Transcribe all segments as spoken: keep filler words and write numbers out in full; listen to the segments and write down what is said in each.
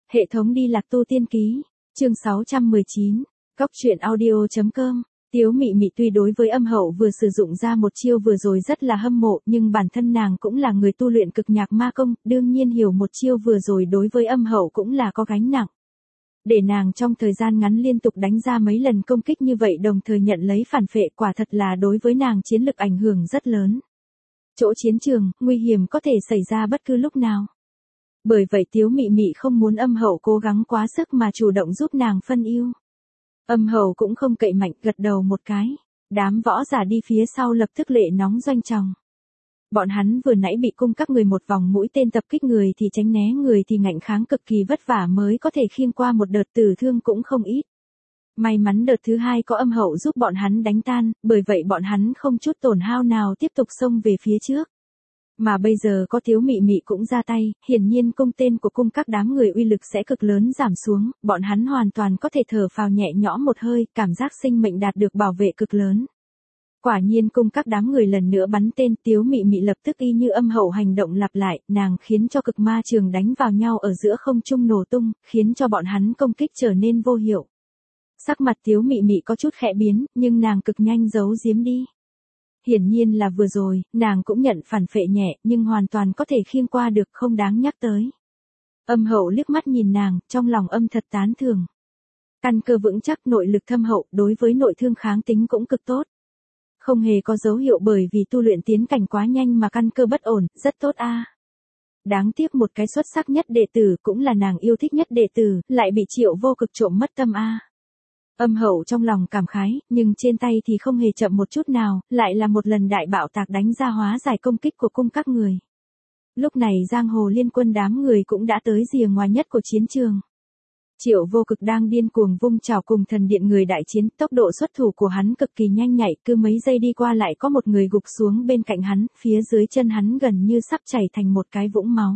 Hệ thống đi lạc tu tiên ký, chương sáu trăm mười chín, Cóc truyện audio.com. Tiếu Mị Mị tuy đối với Âm Hậu vừa sử dụng ra một chiêu vừa rồi rất là hâm mộ, nhưng bản thân nàng cũng là người tu luyện cực nhạc ma công, đương nhiên hiểu một chiêu vừa rồi đối với Âm Hậu cũng là có gánh nặng. Để nàng trong thời gian ngắn liên tục đánh ra mấy lần công kích như vậy đồng thời nhận lấy phản phệ quả thật là đối với nàng chiến lực ảnh hưởng rất lớn. Chỗ chiến trường, nguy hiểm có thể xảy ra bất cứ lúc nào. Bởi vậy Tiếu Mị Mị không muốn Âm Hậu cố gắng quá sức mà chủ động giúp nàng phân ưu. Âm Hậu cũng không cậy mạnh, gật đầu một cái. Đám võ giả đi phía sau lập tức lệ nóng doanh tròng. Bọn hắn vừa nãy bị cung các người một vòng mũi tên tập kích, người thì tránh né, người thì ngạnh kháng, cực kỳ vất vả mới có thể khiêng qua một đợt tử thương cũng không ít. May mắn đợt thứ hai có Âm Hậu giúp bọn hắn đánh tan, bởi vậy bọn hắn không chút tổn hao nào tiếp tục xông về phía trước. Mà bây giờ có Tiếu Mị Mị cũng ra tay, hiển nhiên cung tên của cung các đám người uy lực sẽ cực lớn giảm xuống, bọn hắn hoàn toàn có thể thở phào nhẹ nhõm một hơi, cảm giác sinh mệnh đạt được bảo vệ cực lớn. Quả nhiên cung các đám người lần nữa bắn tên, Tiếu Mị Mị lập tức y như Âm Hậu hành động lặp lại, nàng khiến cho cực ma trường đánh vào nhau ở giữa không trung nổ tung, khiến cho bọn hắn công kích trở nên vô hiệu. Sắc mặt Tiếu Mị Mị có chút khẽ biến, nhưng nàng cực nhanh giấu giếm đi. Hiển nhiên là vừa rồi, nàng cũng nhận phản phệ nhẹ, nhưng hoàn toàn có thể khiêng qua được, không đáng nhắc tới. Âm Hậu liếc mắt nhìn nàng, trong lòng âm thật tán thưởng. Căn cơ vững chắc, nội lực thâm hậu, đối với nội thương kháng tính cũng cực tốt. Không hề có dấu hiệu bởi vì tu luyện tiến cảnh quá nhanh mà căn cơ bất ổn, rất tốt a. À. Đáng tiếc một cái xuất sắc nhất đệ tử cũng là nàng yêu thích nhất đệ tử, lại bị Triệu Vô Cực trộm mất tâm a. À. Âm Hậu trong lòng cảm khái, nhưng trên tay thì không hề chậm một chút nào, lại là một lần đại bạo tạc đánh ra hóa giải công kích của cung các người. Lúc này giang hồ liên quân đám người cũng đã tới rìa ngoài nhất của chiến trường. Triệu Vô Cực đang điên cuồng vung chảo cùng thần điện người đại chiến, tốc độ xuất thủ của hắn cực kỳ nhanh nhạy, cứ mấy giây đi qua lại có một người gục xuống bên cạnh hắn, phía dưới chân hắn gần như sắp chảy thành một cái vũng máu.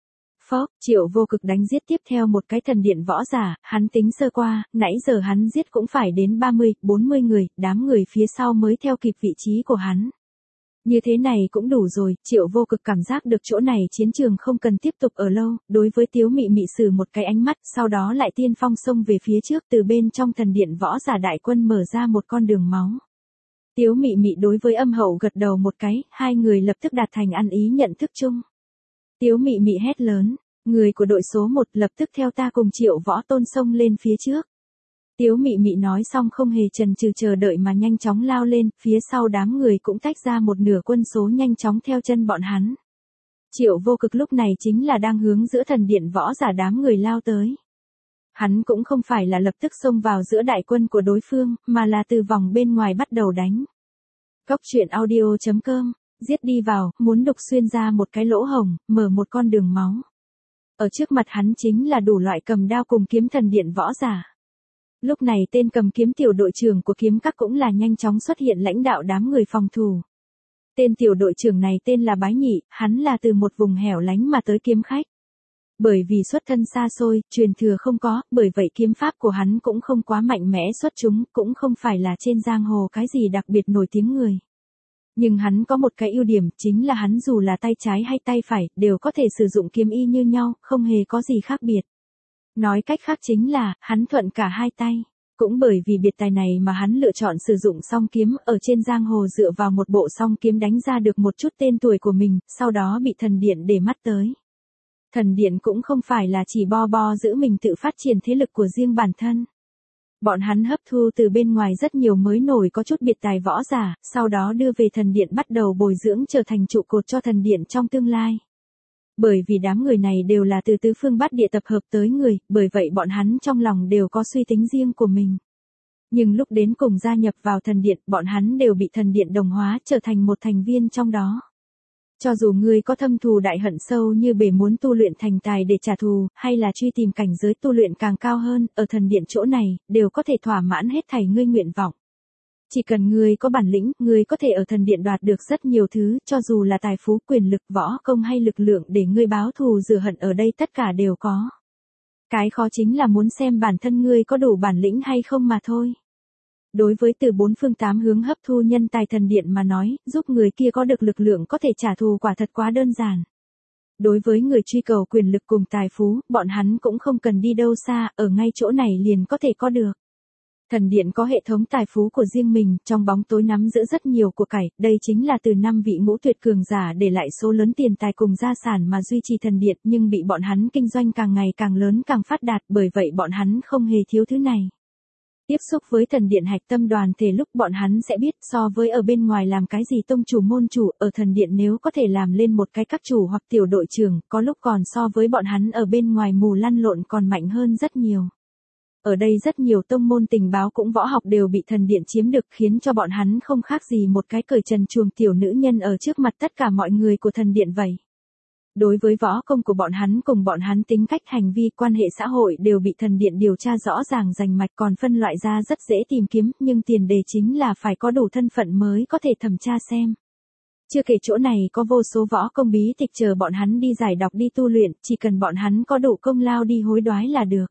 Phốc, Triệu Vô Cực đánh giết tiếp theo một cái thần điện võ giả, hắn tính sơ qua, nãy giờ hắn giết cũng phải đến ba mươi, bốn mươi người, đám người phía sau mới theo kịp vị trí của hắn. Như thế này cũng đủ rồi, Triệu Vô Cực cảm giác được chỗ này chiến trường không cần tiếp tục ở lâu, đối với Tiếu Mị Mị sử một cái ánh mắt, sau đó lại tiên phong xông về phía trước, từ bên trong thần điện võ giả đại quân mở ra một con đường máu. Tiếu Mị Mị đối với Âm Hậu gật đầu một cái, hai người lập tức đạt thành ăn ý nhận thức chung. Tiếu Mị Mị hét lớn, người của đội số một lập tức theo ta cùng Triệu Võ Tôn xông lên phía trước. Tiếu Mị Mị nói xong không hề chần chừ chờ đợi mà nhanh chóng lao lên, phía sau đám người cũng tách ra một nửa quân số nhanh chóng theo chân bọn hắn. Triệu Vô Cực lúc này chính là đang hướng giữa thần điện võ giả đám người lao tới. Hắn cũng không phải là lập tức xông vào giữa đại quân của đối phương, mà là từ vòng bên ngoài bắt đầu đánh. Cóc truyện audio.com. Giết đi vào, muốn đục xuyên ra một cái lỗ hổng, mở một con đường máu. Ở trước mặt hắn chính là đủ loại cầm đao cùng kiếm thần điện võ giả. Lúc này tên cầm kiếm tiểu đội trưởng của kiếm các cũng là nhanh chóng xuất hiện lãnh đạo đám người phòng thủ. Tên tiểu đội trưởng này tên là Bái Nhị, hắn là từ một vùng hẻo lánh mà tới kiếm khách. Bởi vì xuất thân xa xôi, truyền thừa không có, bởi vậy kiếm pháp của hắn cũng không quá mạnh mẽ xuất chúng, cũng không phải là trên giang hồ cái gì đặc biệt nổi tiếng người. Nhưng hắn có một cái ưu điểm, chính là hắn dù là tay trái hay tay phải, đều có thể sử dụng kiếm y như nhau, không hề có gì khác biệt. Nói cách khác chính là, hắn thuận cả hai tay. Cũng bởi vì biệt tài này mà hắn lựa chọn sử dụng song kiếm, ở trên giang hồ dựa vào một bộ song kiếm đánh ra được một chút tên tuổi của mình, sau đó bị thần điện để mắt tới. Thần điện cũng không phải là chỉ bo bo giữ mình tự phát triển thế lực của riêng bản thân. Bọn hắn hấp thu từ bên ngoài rất nhiều mới nổi có chút biệt tài võ giả, sau đó đưa về thần điện bắt đầu bồi dưỡng trở thành trụ cột cho thần điện trong tương lai. Bởi vì đám người này đều là từ tứ phương bát địa tập hợp tới người, bởi vậy bọn hắn trong lòng đều có suy tính riêng của mình. Nhưng lúc đến cùng gia nhập vào thần điện, bọn hắn đều bị thần điện đồng hóa trở thành một thành viên trong đó. Cho dù ngươi có thâm thù đại hận sâu như bể muốn tu luyện thành tài để trả thù, hay là truy tìm cảnh giới tu luyện càng cao hơn, ở thần điện chỗ này, đều có thể thỏa mãn hết thảy ngươi nguyện vọng. Chỉ cần ngươi có bản lĩnh, ngươi có thể ở thần điện đoạt được rất nhiều thứ, cho dù là tài phú, quyền lực, võ công hay lực lượng để ngươi báo thù rửa hận ở đây tất cả đều có. Cái khó chính là muốn xem bản thân ngươi có đủ bản lĩnh hay không mà thôi. Đối với từ bốn phương tám hướng hấp thu nhân tài thần điện mà nói, giúp người kia có được lực lượng có thể trả thù quả thật quá đơn giản. Đối với người truy cầu quyền lực cùng tài phú, bọn hắn cũng không cần đi đâu xa, ở ngay chỗ này liền có thể có được. Thần điện có hệ thống tài phú của riêng mình, trong bóng tối nắm giữ rất nhiều của cải, đây chính là từ năm vị ngũ tuyệt cường giả để lại số lớn tiền tài cùng gia sản mà duy trì thần điện, nhưng bị bọn hắn kinh doanh càng ngày càng lớn càng phát đạt, bởi vậy bọn hắn không hề thiếu thứ này. Tiếp xúc với thần điện hạch tâm đoàn thể lúc bọn hắn sẽ biết so với ở bên ngoài làm cái gì tông chủ môn chủ, ở thần điện nếu có thể làm lên một cái các chủ hoặc tiểu đội trưởng, có lúc còn so với bọn hắn ở bên ngoài mù lăn lộn còn mạnh hơn rất nhiều. Ở đây rất nhiều tông môn tình báo cũng võ học đều bị thần điện chiếm được, khiến cho bọn hắn không khác gì một cái cởi trần chuồng tiểu nữ nhân ở trước mặt tất cả mọi người của thần điện vậy. Đối với võ công của bọn hắn cùng bọn hắn tính cách hành vi quan hệ xã hội đều bị thần điện điều tra rõ ràng rành mạch, còn phân loại ra rất dễ tìm kiếm, nhưng tiền đề chính là phải có đủ thân phận mới có thể thẩm tra xem. Chưa kể chỗ này có vô số võ công bí tịch chờ bọn hắn đi giải đọc đi tu luyện, chỉ cần bọn hắn có đủ công lao đi hối đoái là được.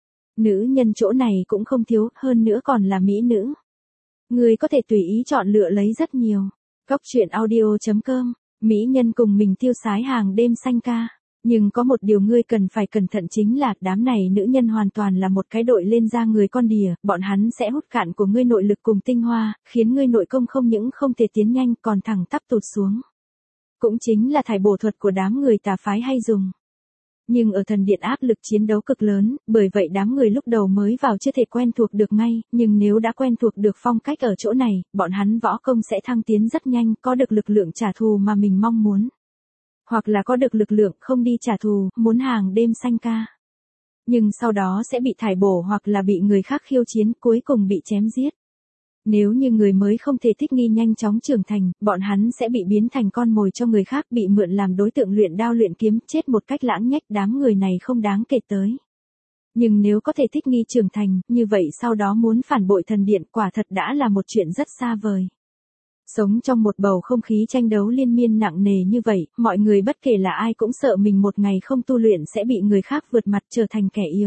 Nữ nhân chỗ này cũng không thiếu, hơn nữa còn là mỹ nữ. Người có thể tùy ý chọn lựa lấy rất nhiều. Góc truyện audio chấm com, mỹ nhân cùng mình tiêu sái hàng đêm xanh ca. Nhưng có một điều ngươi cần phải cẩn thận chính là đám này nữ nhân hoàn toàn là một cái đội lên ra người con đỉa, bọn hắn sẽ hút cạn của ngươi nội lực cùng tinh hoa, khiến ngươi nội công không những không thể tiến nhanh còn thẳng tắp tụt xuống. Cũng chính là thải bổ thuật của đám người tà phái hay dùng. Nhưng ở thần điện áp lực chiến đấu cực lớn, bởi vậy đám người lúc đầu mới vào chưa thể quen thuộc được ngay, nhưng nếu đã quen thuộc được phong cách ở chỗ này, bọn hắn võ công sẽ thăng tiến rất nhanh, có được lực lượng trả thù mà mình mong muốn. Hoặc là có được lực lượng không đi trả thù, muốn hàng đêm xanh ca. Nhưng sau đó sẽ bị thải bổ hoặc là bị người khác khiêu chiến, cuối cùng bị chém giết. Nếu như người mới không thể thích nghi nhanh chóng trưởng thành, bọn hắn sẽ bị biến thành con mồi cho người khác, bị mượn làm đối tượng luyện đao luyện kiếm, chết một cách lãng nhách, đám người này không đáng kể tới. Nhưng nếu có thể thích nghi trưởng thành, như vậy sau đó muốn phản bội thần điện quả thật đã là một chuyện rất xa vời. Sống trong một bầu không khí tranh đấu liên miên nặng nề như vậy, mọi người bất kể là ai cũng sợ mình một ngày không tu luyện sẽ bị người khác vượt mặt trở thành kẻ yếu.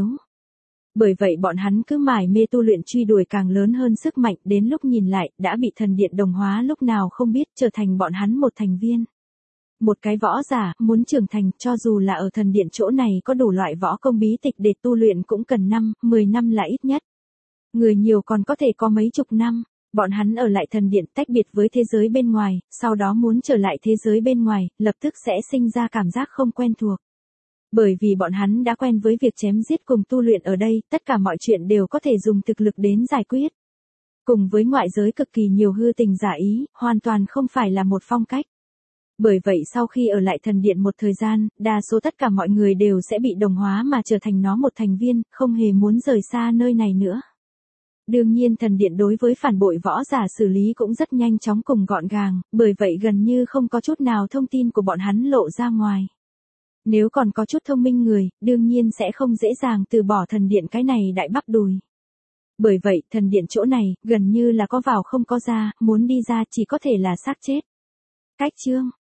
Bởi vậy bọn hắn cứ mải mê tu luyện truy đuổi càng lớn hơn sức mạnh, đến lúc nhìn lại, đã bị thần điện đồng hóa lúc nào không biết, trở thành bọn hắn một thành viên. Một cái võ giả, muốn trưởng thành, cho dù là ở thần điện chỗ này có đủ loại võ công bí tịch để tu luyện cũng cần năm, mười năm là ít nhất. Người nhiều còn có thể có mấy chục năm, bọn hắn ở lại thần điện tách biệt với thế giới bên ngoài, sau đó muốn trở lại thế giới bên ngoài, lập tức sẽ sinh ra cảm giác không quen thuộc. Bởi vì bọn hắn đã quen với việc chém giết cùng tu luyện ở đây, tất cả mọi chuyện đều có thể dùng thực lực đến giải quyết. Cùng với ngoại giới cực kỳ nhiều hư tình giả ý, hoàn toàn không phải là một phong cách. Bởi vậy sau khi ở lại thần điện một thời gian, đa số tất cả mọi người đều sẽ bị đồng hóa mà trở thành nó một thành viên, không hề muốn rời xa nơi này nữa. Đương nhiên thần điện đối với phản bội võ giả xử lý cũng rất nhanh chóng cùng gọn gàng, bởi vậy gần như không có chút nào thông tin của bọn hắn lộ ra ngoài. Nếu còn có chút thông minh người, đương nhiên sẽ không dễ dàng từ bỏ thần điện cái này đại bắp đùi. Bởi vậy, thần điện chỗ này, gần như là có vào không có ra, muốn đi ra chỉ có thể là xác chết. Cách chương